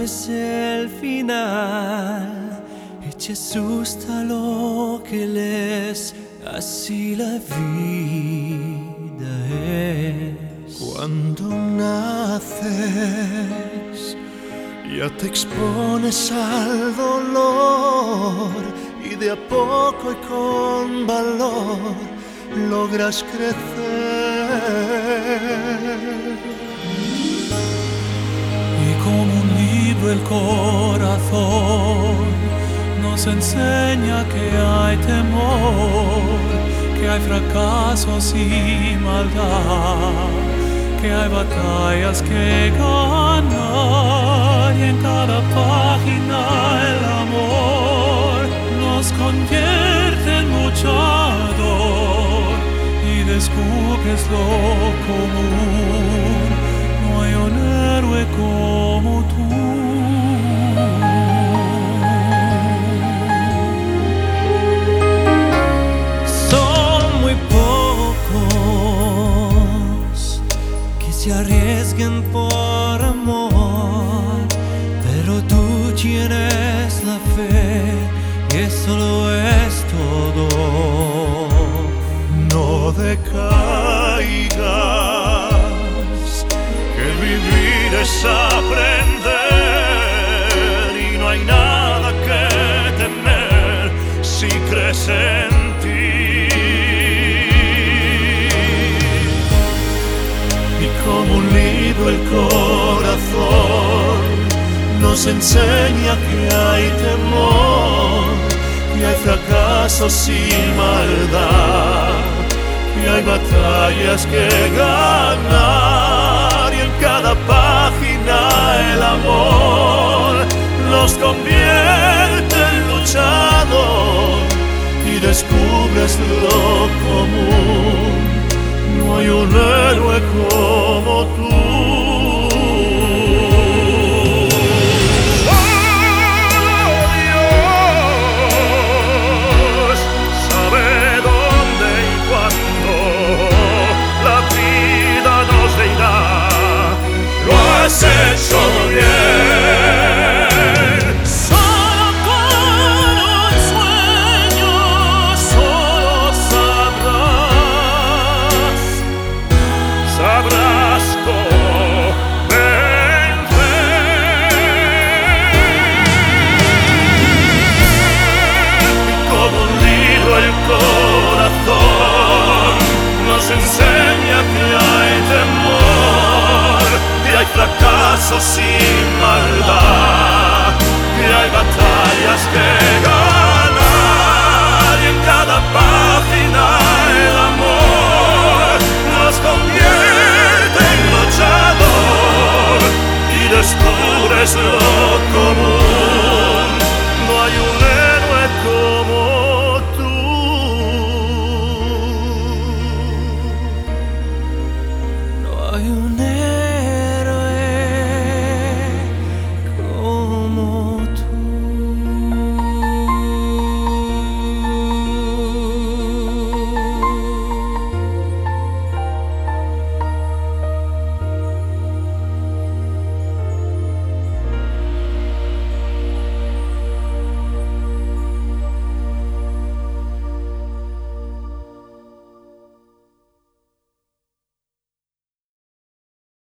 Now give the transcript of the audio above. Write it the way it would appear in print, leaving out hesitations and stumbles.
sabes el final, y te asusta lo que lees, así la vida es. Cuando naces, ya te expones al dolor, y de a poco y con valor logras crecer. Y como un libro el corazón nos enseña que hay temor, que hay fracasos y maldad, que hay batallas que ganar, y en cada página el amor nos convierte en luchador, y descubres lo común. No hay un héroe como tú. Son muy pocos que se arriesgan por amor, pero tú tienes la fe y eso lo es todo. No decaigas, que vivir es aprender, y no hay nada que temer si crees en ti. Y como un libro el corazón nos enseña que hay temor, que hay fracasos y maldad, y hay batallas que ganar, y en cada página el amor nos convierte en luchador, y descubres lo común. No hay un héroe como tú. Has hecho bien. Solo con un sueño, solo sabrás cómo vencer. Y como un libro el corazón nos enseña que hay temor, que hay fracasos sin maldad, que hay batallas que ganar, y en cada página